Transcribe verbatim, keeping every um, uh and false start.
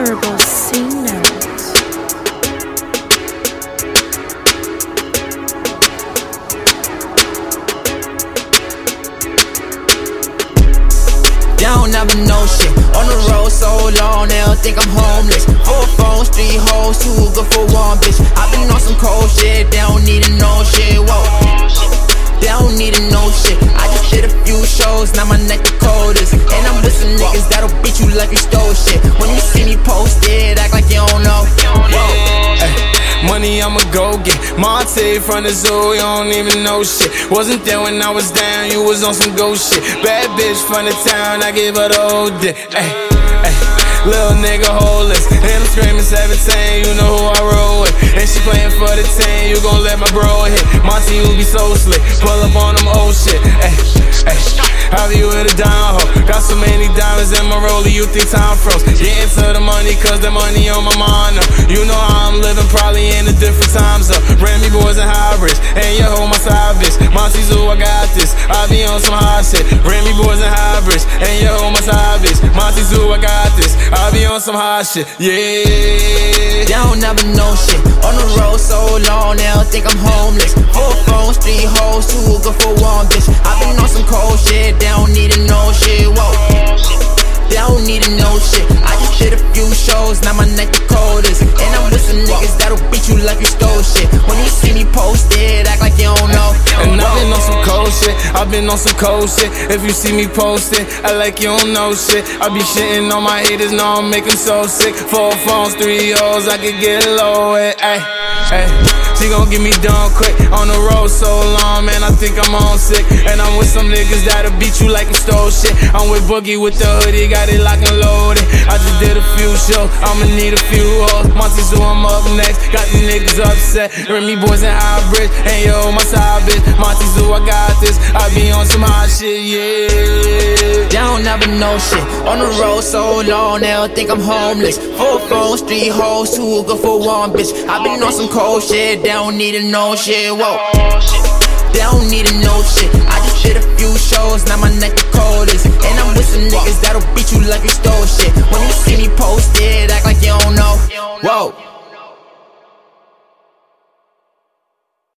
Herbal C Notes. They don't never know shit. On the road so long, they don't think I'm homeless. Four phones, three hoes, too good for one bitch. I've been on some cold shit, they don't need to know shit. Whoa, they don't need to know shit. I just did a few shows, now my neck the coldest. And I'm with some niggas that'll beat you like you stole shit. When you see me posted, act like you don't know. Whoa. Ay. Money I'ma go get. Monte from the zoo, you don't even know shit. Wasn't there when I was down, you was on some ghost shit. Bad bitch from the town, I gave her the whole dick. Ay, ay. Little nigga holeless, and I'm screaming seventeen, you know who I roll with. And she playing for the team, you gon' let my bro hit. Monty, you be so slick, pull up on them old shit. Ay, ay. How you with a dime hoe? Got so many diamonds in my roller, you think time froze. Getting to the money, cause the money on my mind now. You know how I'm living, probably in a different time zone. Remy boys and hybrids, and you hold my side bitch. Monty Zoo, I got this, I be on some hot shit. Remy boys and hybrids, and you hold my side bitch. Monty Zoo, I got this, I be on some hot shit, yeah. They don't never know shit. On the road so long, they don't think I'm homeless. Four phones, three hoes, too good for one bitch. I've been on some cold shit, they don't need to know shit. Whoa, they don't need to know shit. I just did a few shows, now my neck the coldest. And I'm with some niggas that'll beat you like you stole shit. When you see me posted, act like you don't know. And I've been on some cold shit, I've been on some cold shit. If you see me posted, I like you don't know shit. I be shitting on my haters, know I'm making so sick. Four phones, three O's, I could get low with, ayy, ayy. She gon' get me done quick. On the road so long, man, I think I'm on sick. And I'm with some niggas that'll beat you like you stole shit. I'm with Boogie with the hoodie, got it locked and loaded. I just did a few shows, I'ma need a few hoes. Monty Zoo, I'm up next, got these niggas upset. Remy boys and hybrids, and yo, my side bitch. Monty Zoo, I got this, I be on some hot shit, yeah. They don't never know shit. On the road so long, they don't think I'm homeless. Four phones, three hoes, too good for one bitch. I've been on some cold shit, they don't need to know shit. Whoa, they don't need to know shit. I just did a few shows, now my neck the coldest. And I'm